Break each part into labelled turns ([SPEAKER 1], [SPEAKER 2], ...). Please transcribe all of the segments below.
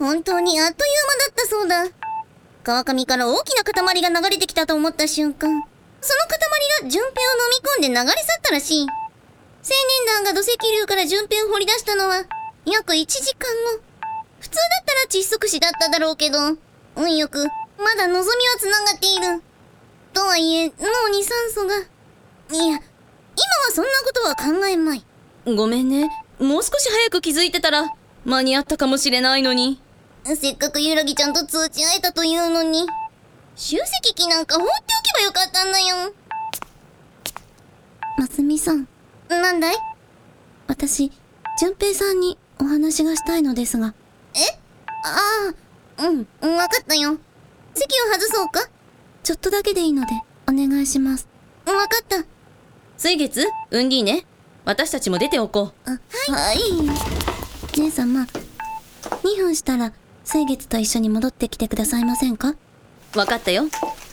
[SPEAKER 1] 本当にあっという間だったそうだ。川上から大きな塊が流れてきたと思った瞬間、その塊が順平を飲み込んで流れ去ったらしい。青年団が土石流から順平を掘り出したのは約1時間後。普通だったら窒息死だっただろうけど、運よくまだ望みはつながっている。とはいえ脳に酸素が。いや、今はそんなことは考えまい。
[SPEAKER 2] ごめんね。もう少し早く気づいてたら間に合ったかもしれないのに。
[SPEAKER 1] せっかくゆらぎちゃんと通知会えたというのに、集積機なんか放っておけばよかったんだよ。
[SPEAKER 3] ますみさん、
[SPEAKER 1] なんだい？
[SPEAKER 3] 私、順平さんにお話がしたいのですが。
[SPEAKER 1] ああ、わかったよ。席を外そうか？
[SPEAKER 3] ちょっとだけでいいので、お願いします。
[SPEAKER 1] わかった。
[SPEAKER 2] 水月、ウンディーネ、私たちも出ておこう。
[SPEAKER 1] はい。
[SPEAKER 3] 姉様、2分したら、水月と一緒に戻ってきてくださいませんか？
[SPEAKER 2] わかったよ。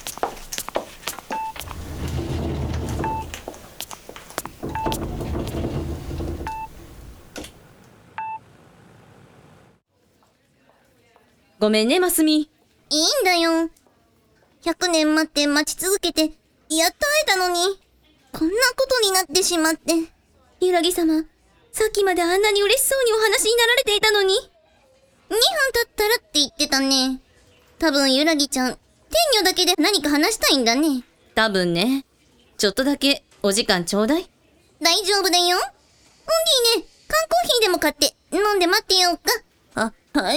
[SPEAKER 2] ごめんね、ますみ。
[SPEAKER 1] いいんだよ。100年待って待ち続けて、やっと会えたのに、こんなことになってしまって。
[SPEAKER 2] ゆらぎ様、さっきまであんなに嬉しそうにお話になられていたのに。
[SPEAKER 1] 2分経ったらって言ってたね。多分ゆらぎちゃん、天女だけで何か話したいんだね。
[SPEAKER 2] 多分ね。ちょっとだけお時間ちょうだい。
[SPEAKER 1] 大丈夫だよ。オンディね、缶コーヒーでも買って飲んで待ってようか。はい。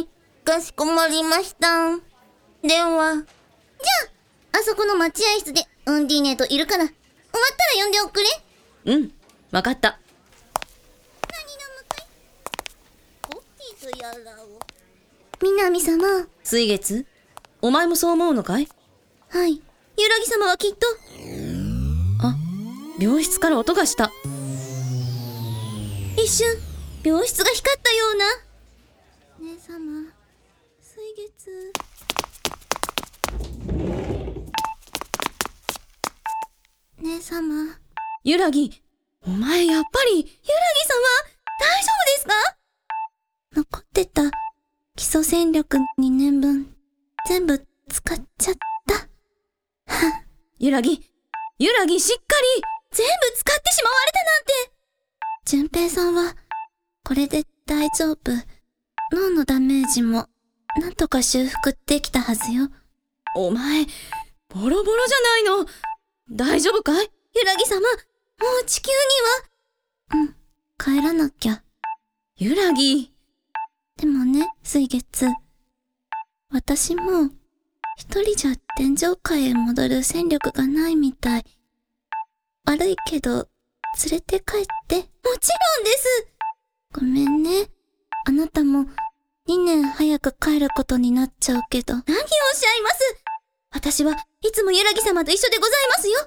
[SPEAKER 1] かしこまりました。電話。じゃあ、あそこの待合室でウンディーネといるから、終わったら呼んでおくれ。
[SPEAKER 2] うん、わかった。
[SPEAKER 1] 何飲むかい？コーヒーとやらを。
[SPEAKER 3] 南様。
[SPEAKER 2] 水月、お前もそう思うのかい？
[SPEAKER 3] はい。
[SPEAKER 1] ゆらぎ様はきっと。
[SPEAKER 2] あ、病室から音がした。
[SPEAKER 1] 一瞬、病室が光ったような。
[SPEAKER 3] 姉様、水月。姉様。
[SPEAKER 2] ゆらぎ、お前やっぱり。
[SPEAKER 1] ゆらぎ様、大丈夫ですか？
[SPEAKER 3] 残ってた基礎戦力2年分、全部使っちゃった。
[SPEAKER 2] ゆらぎ、ゆらぎしっかり。
[SPEAKER 1] 全部使ってしまわれたなんて。
[SPEAKER 3] 順平さんは、これで大丈夫。脳のダメージも、なんとか修復できたはずよ。
[SPEAKER 2] お前、ボロボロじゃないの。大丈夫かい？
[SPEAKER 1] ゆらぎ様、もう地球には。
[SPEAKER 3] 帰らなきゃ。
[SPEAKER 2] ゆらぎ。
[SPEAKER 3] でもね、水月。私も、一人じゃ天上界へ戻る戦力がないみたい。悪いけど、連れて帰って。
[SPEAKER 1] もちろんです。
[SPEAKER 3] ごめんね。あなたも、2年早く帰ることになっちゃうけど。
[SPEAKER 1] 何をおっしゃいます。私はいつもゆらぎ様と一緒でございますよ。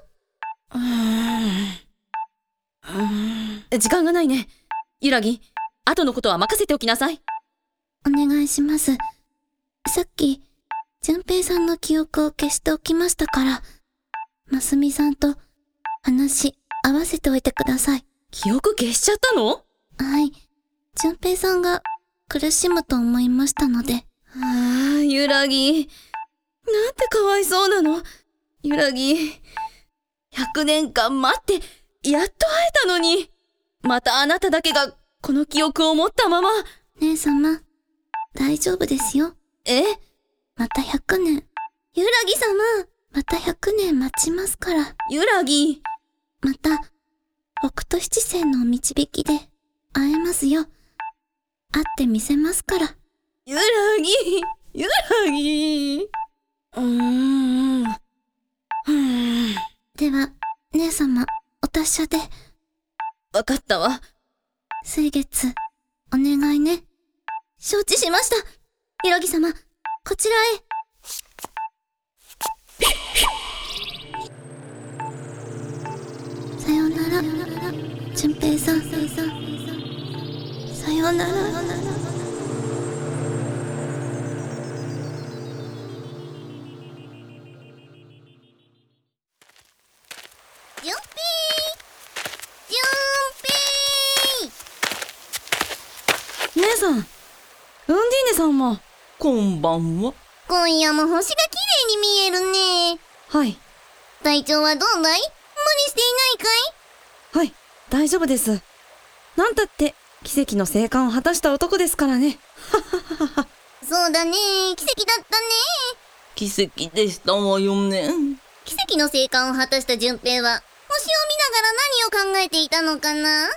[SPEAKER 2] 時間がないね。ゆらぎ、後のことは任せておきなさい。
[SPEAKER 3] お願いします。さっき、順平さんの記憶を消しておきましたから、ますみさんと話合わせておいてください。
[SPEAKER 2] 記憶消しちゃったの？
[SPEAKER 3] はい。順平さんが苦しむと思いましたので。
[SPEAKER 2] ゆらぎ。なんてかわいそうなの。ゆらぎ。100年間待って、やっと会えたのに。またあなただけがこの記憶を持ったまま。
[SPEAKER 3] 姉様、大丈夫ですよ。また100年。
[SPEAKER 1] ゆらぎ様。
[SPEAKER 3] また100年待ちますから。
[SPEAKER 2] ゆらぎ。
[SPEAKER 3] また、北斗七星の導きで会えますよ。会ってみせますから。
[SPEAKER 2] ゆらぎ。ゆらぎ。
[SPEAKER 3] では、姉様、お達者で。
[SPEAKER 2] わかったわ。
[SPEAKER 3] 水月、お願いね。
[SPEAKER 1] 承知しました。ゆらぎ様、こちらへ。
[SPEAKER 3] さようなら、順平さん。さようなら。
[SPEAKER 1] じゅんぴー。
[SPEAKER 2] 姉さん、ウンディーネさんも。
[SPEAKER 4] こんばんは。
[SPEAKER 1] 今夜も星が綺麗に見えるね。
[SPEAKER 2] はい。
[SPEAKER 1] 体調はどうだい？無理していないかい？
[SPEAKER 2] はい、大丈夫です。なんたって奇跡の生還を果たした男ですからね。
[SPEAKER 1] そうだね。奇跡だったね。
[SPEAKER 4] 奇跡でしたわよね。
[SPEAKER 1] 奇跡の生還を果たした順平は、星を見ながら何を考えていたのかな？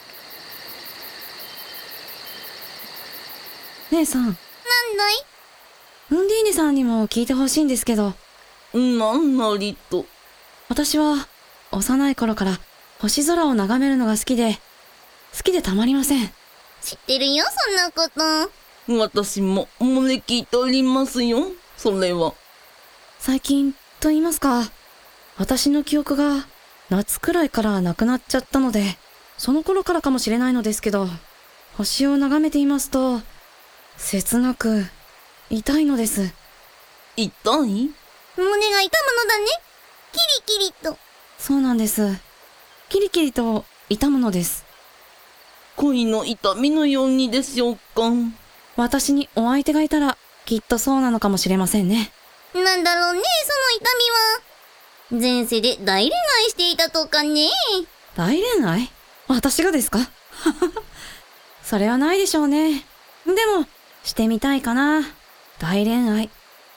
[SPEAKER 2] 姉さん、
[SPEAKER 1] なんだい？
[SPEAKER 2] ウンディーネさんにも聞いてほしいんですけど、
[SPEAKER 4] なんなりと。
[SPEAKER 2] 私は幼い頃から星空を眺めるのが好きでたまりません。
[SPEAKER 1] 知ってるよ、そんなこと。
[SPEAKER 4] 私も漏れ聞いておりますよ。それは。
[SPEAKER 2] 最近と言いますか、私の記憶が夏くらいからなくなっちゃったので、その頃からかもしれないのですけど、星を眺めていますと切なく痛いのです。
[SPEAKER 4] 痛い？
[SPEAKER 1] 胸が痛むのだね。キリキリと。
[SPEAKER 2] そうなんです。キリキリと痛むのです。
[SPEAKER 4] 恋の痛みのようにでしょうか。
[SPEAKER 2] 私にお相手がいたらきっとそうなのかもしれませんね。
[SPEAKER 1] なんだろうね、その痛みは。前世で大恋愛していたとかね。
[SPEAKER 2] 大恋愛？私がですか？それはないでしょうね。でもしてみたいかな、大恋愛。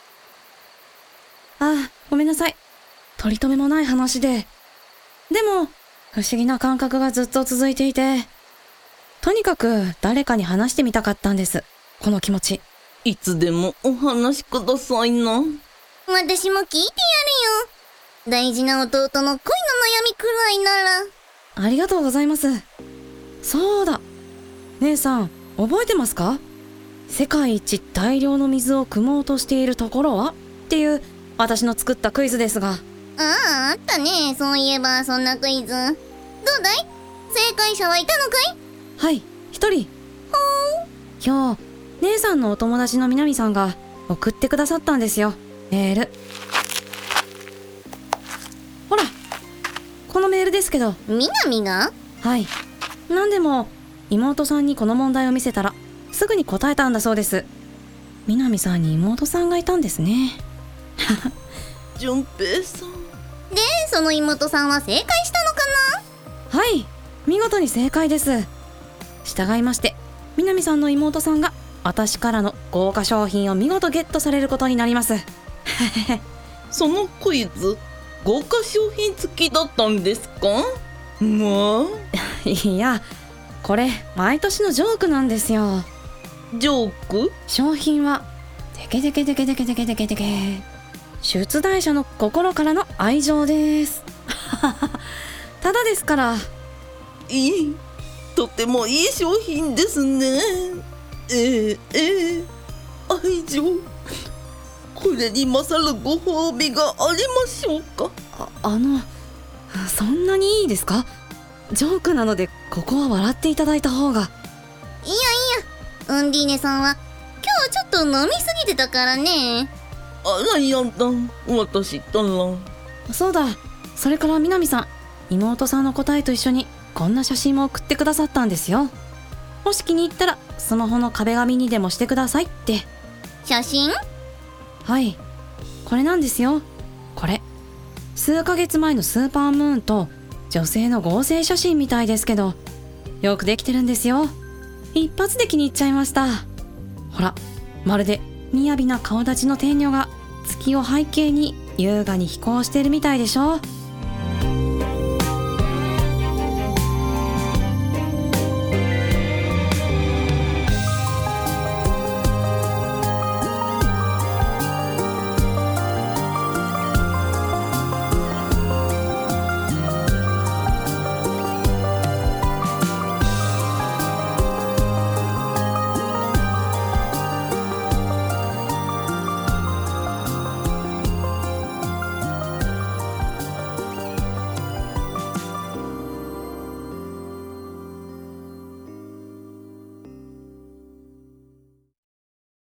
[SPEAKER 2] ごめんなさい。取り留めもない話で。でも不思議な感覚がずっと続いていて、とにかく誰かに話してみたかったんです、この気持ち。
[SPEAKER 4] いつでもお話しくださいな。
[SPEAKER 1] 私も聞いてやるよ。大事な弟の恋の悩みくらいなら。
[SPEAKER 2] ありがとうございます。そうだ、姉さん覚えてますか？世界一大量の水を汲もうとしているところはっていう私の作ったクイズですが。
[SPEAKER 1] あったね。そういえばそんなクイズ。どうだい？正解者はいたのかい？
[SPEAKER 2] はい、一人。今日姉さんのお友達の南さんが送ってくださったんですよ、メール。ほら、このメールですけど。
[SPEAKER 1] 南が？
[SPEAKER 2] はい。なんでも妹さんにこの問題を見せたらすぐに答えたんだそうです。南さんに妹さんがいたんですね。
[SPEAKER 4] 順平さん。
[SPEAKER 1] で、その妹さんは正解したのか
[SPEAKER 2] はい、見事に正解です。従いまして南さんの妹さんが私からの豪華商品を見事ゲットされることになります。
[SPEAKER 4] そのクイズ、豪華商品付きだったんですか？まあ。
[SPEAKER 2] いや、これ毎年のジョークなんですよ。
[SPEAKER 4] ジョーク？
[SPEAKER 2] 商品はデケデケデケデケデケデケデケ、出題者の心からの愛情です。ただですから。
[SPEAKER 4] いい、とてもいい商品ですね。愛情、これに勝るご褒美がありましょうか？
[SPEAKER 2] そんなにいいですか？ジョークなのでここは笑っていただいた方が。
[SPEAKER 1] いやウンディーネさんは今日ちょっと飲みすぎてたからね。
[SPEAKER 4] あらやだ、私ったら。
[SPEAKER 2] そうだ、それから南さん、妹さんの答えと一緒にこんな写真も送ってくださったんですよ。もし気に入ったらスマホの壁紙にでもしてくださいって。
[SPEAKER 1] 写真？
[SPEAKER 2] はい、これなんですよ。これ数ヶ月前のスーパームーンと女性の合成写真みたいですけど、よくできてるんですよ。一発で気に入っちゃいました。ほら、まるで雅な顔立ちの天女が月を背景に優雅に飛行してるみたいでしょ。